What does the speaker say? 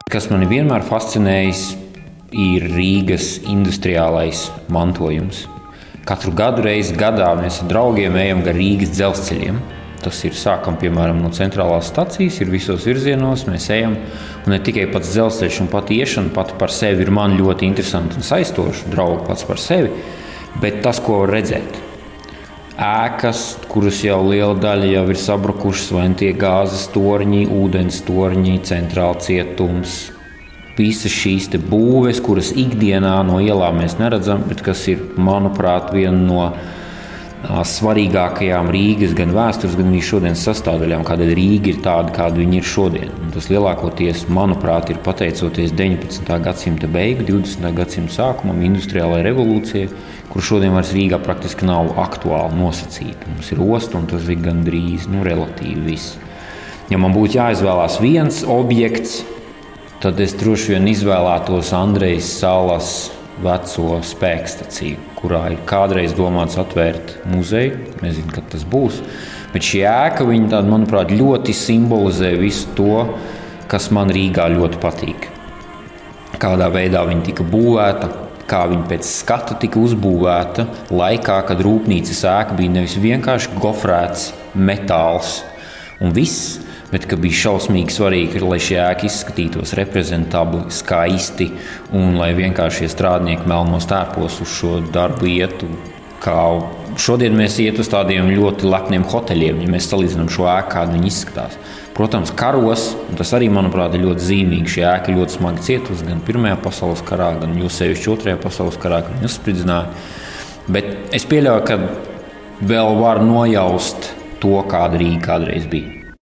Kas mani vienmēr fascinējis, ir Rīgas industriālais mantojums. Katru gadu reizi gadā mēs ar draugiem ejam gar Rīgas dzelzceļiem. Tas ir sākam, piemēram, no centrālās stacijas, ir visos virzienos, mēs ejam. Un ne tikai pats dzelzceļš un pati iešana pati par sevi ir man ļoti interesanti un saistoši, draugi pats par sevi, bet tas, ko var redzēt. Ēkas, kuras jau liela daļa jau ir sabrukušas, vai tie gāzes torņi, ūdens torņi, centrāla cietums. Visas šīs būves, kuras ikdienā no ielām mēs neredzam, bet kas ir, manuprāt, viena no svarīgākajām Rīgas gan vēstures, gan arī šodienas sastāvdaļām, kādēļ Rīga ir tāda, kāda viņa ir šodien. Un tas lielākoties, manuprāt, ir pateicoties 19. gadsimta beigu, 20. gadsimta sākumam, industriālajai revolūcijai, kur šodien vairs Rīgā praktiski nav aktuāli nosacīta. Mums ir osta, un tas ir gandrīz, relatīvi viss. Ja man būtu jāizvēlās viens objekts, tad es droši vien izvēlētos Andrejas salas veco spēkstaciju, kurā ir kādreiz domāts atvērt muzeju. Nezinu, kad tas būs. Bet šī ēka, viņa manuprāt, ļoti simbolizē visu to, kas man Rīgā ļoti patīk. Kādā veidā viņa tika būvēta, kā viņa pēc skata tika uzbūvēta laikā, kad rūpnīcas ēka bija nevis vienkārši gofrēts metāls un viss, bet ka bija šausmīgi svarīgi, lai šī ēka izskatītos reprezentabli, skaisti un lai vienkārši šie strādnieki melnos tērpos uz šo darbu ietu. Kā šodien mēs iet uz tādiem ļoti lepniem hoteļiem, ja mēs salīdzinām šo ēku, kāda viņa izskatās. Protams, karos, un tas arī, manuprāt, ir ļoti zīmīgi. Šī ēka ļoti smagi cietusi gan Pirmajā pasaules karā, gan jo sevišķi Otrajā pasaules karā, kad viņa uzspridzināja. Bet es pieļauju, ka vēl var nojaust to, kāda Rīga kādreiz bija.